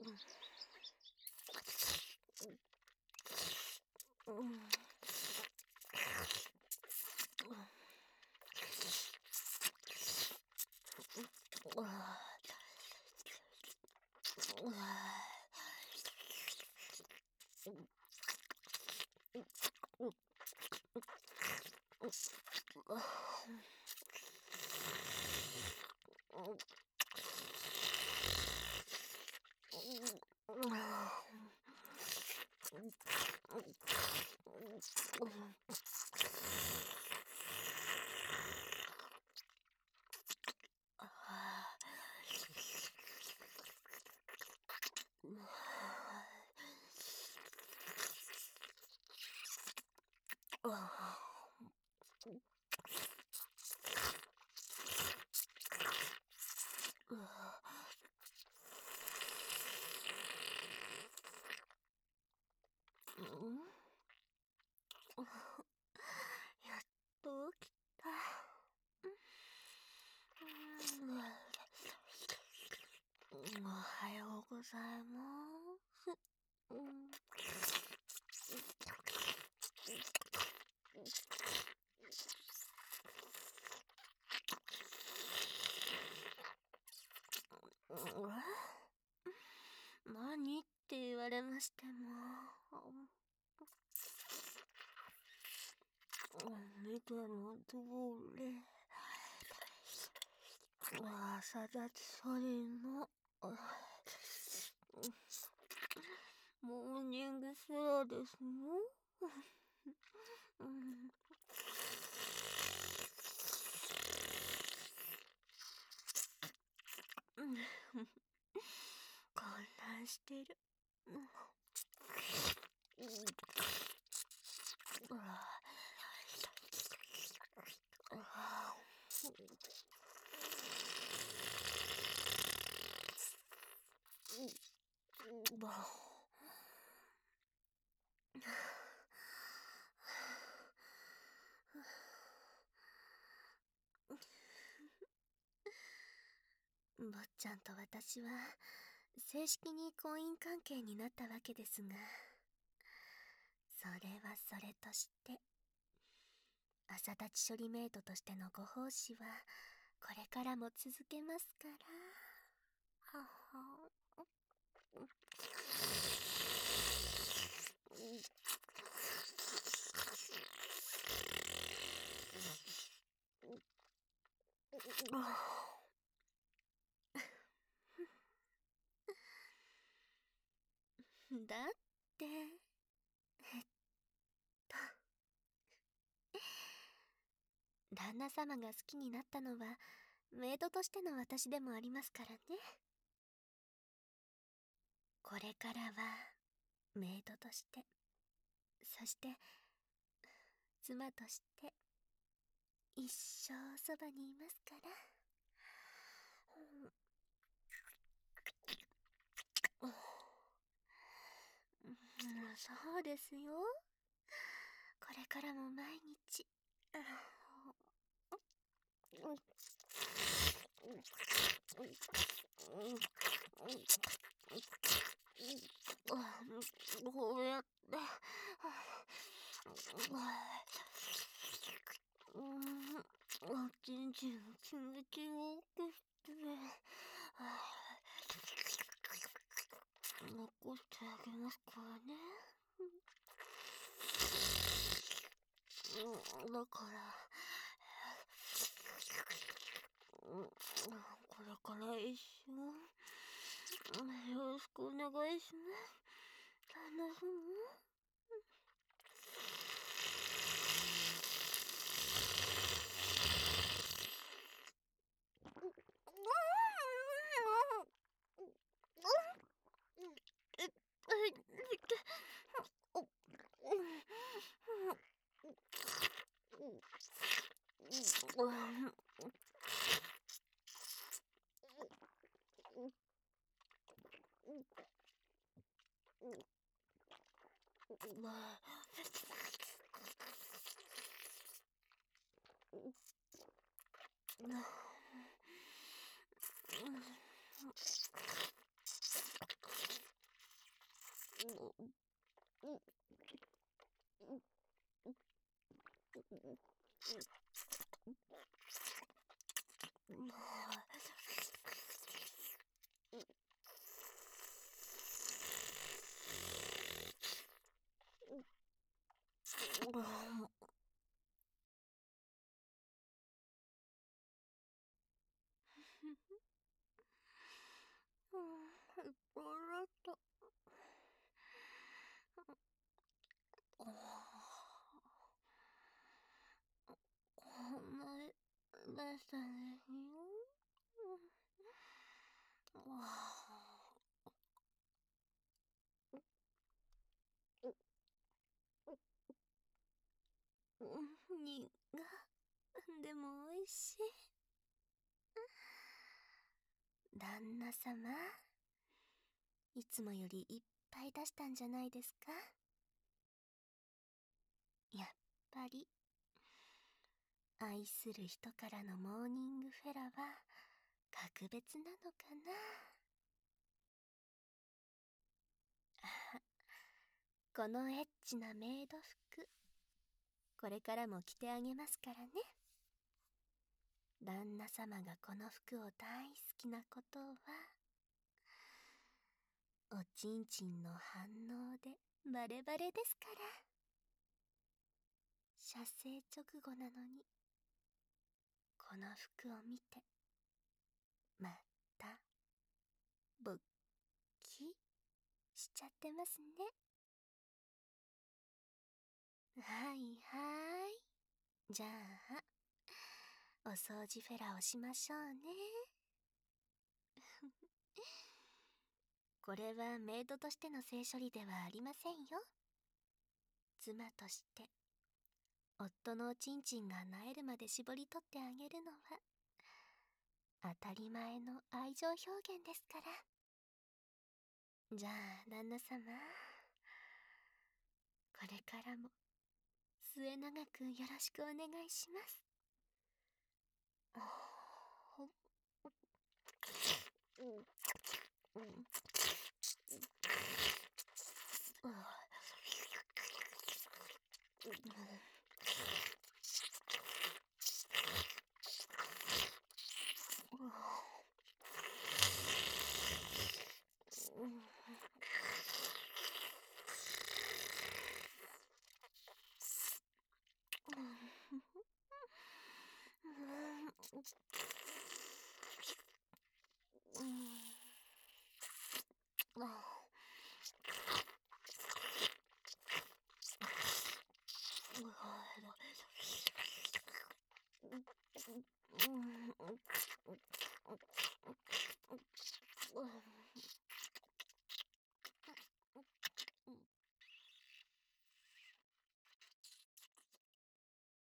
やっと起きた。おはようございます。何って言われましても。見ての通り、朝立ちソリのモーニングフェアですの。混乱してる。坊ちゃんと私は正式に婚姻関係になったわけですが、それはそれとして朝立ち処理メイトとしてのご奉仕はこれからも続けますから。だって旦那様が好きになったのはメイドとしての私でもありますからね。これからはメイドとして、そして妻として一生そばにいますから。そうですよ。これからも毎日こうやっておちんちんの気持ちをよくして残してあげますからね。だからこれから一緒よろしくお願いします。旦那様。 でも美味しい。旦那様、いつもよりいっぱい出したんじゃないですか？やっぱり愛する人からのモーニングフェラは格別なのかな。このエッチなメイド服、これからも着てあげますからね。旦那様がこの服を大好きなことは、おちんちんの反応でバレバレですから。射精直後なのに、この服を見て、また、勃起しちゃってますね。はいはい。じゃあ、お掃除フェラをしましょうね。これはメイドとしての性処理ではありませんよ。妻として、夫のおちんちんがなえるまで絞り取ってあげるのは、当たり前の愛情表現ですから。じゃあ、旦那様。これからも、末永くよろしくお願いします。